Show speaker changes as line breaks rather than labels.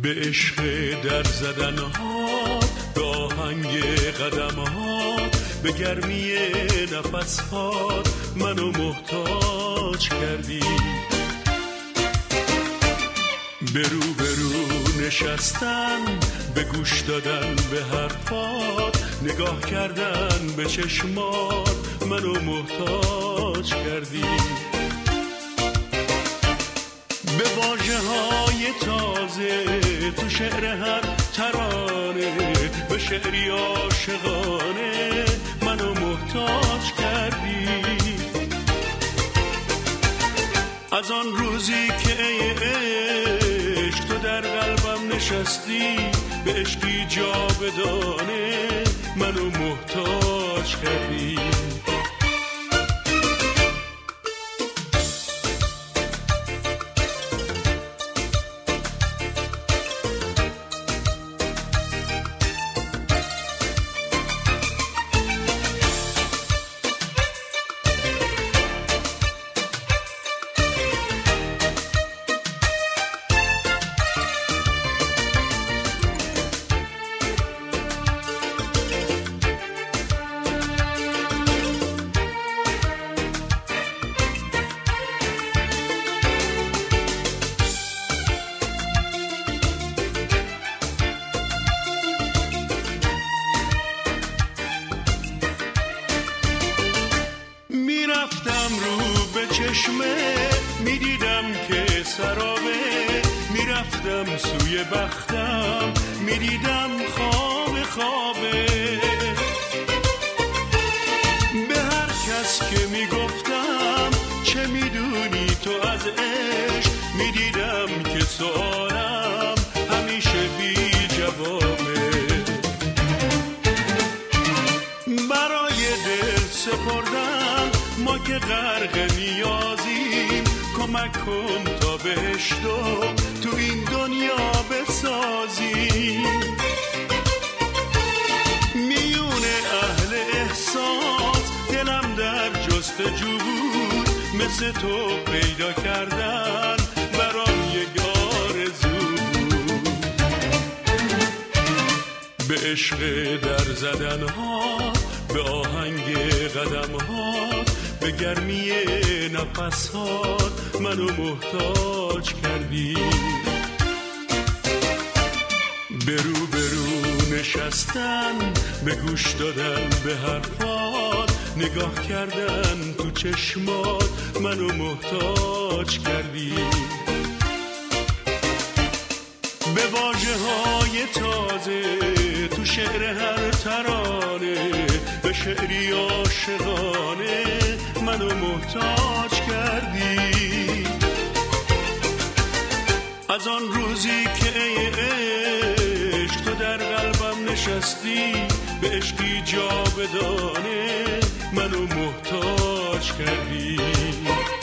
به عشق در زدن‌هات، به آهنگ قدم‌هات، به گرمی نفس‌هات منو محتاج کردی. به رو نشستن، به گوش دادن به حرفات، نگاه کردن به چشمات منو محتاج کردی. به واژه‌های تازه تو شعر هر ترانه، به شعری عاشقانه منو محتاج کردی. از آن روزی که ای عشق تو در قلبم نشستی، به عشقی جاودانه منو محتاج کردی. میدیدم که سرابه، میرفتم سوی بختم، میدیدم خوابه. به هر کس که میگفتم چه میدونی تو از عشق، میدیدم که سوالم همیشه بی جوابه. برای دل سپردم ما که غرق نیازیم، کمک کن تا بهشتو تو این دنیا بسازیم. میون اهل احساس دلم در جستجو بود، مثل تو پیدا کردن برام یک آرزو بود. به عشق در زدنها، به آهنگ قدم‌هات، به گرمی نفس‌هات منو محتاج کردی. به رو نشستن، به گوش دادن به حرفات، نگاه کردن تو چشمات منو محتاج کردی. به واژه‌های تازه تو شعر هر ترانه، به شعری عاشقانه منو محتاج کردی. از آن روزی که ای عشق تو در قلبم نشستی، به عشقی جاودانه منو محتاج کردی.